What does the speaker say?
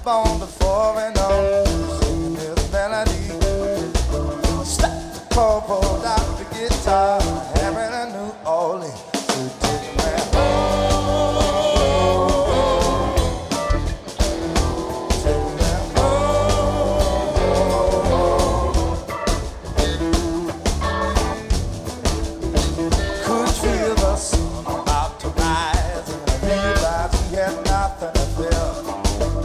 on the floor and on, singing this melody. Stop, pulled out the guitar.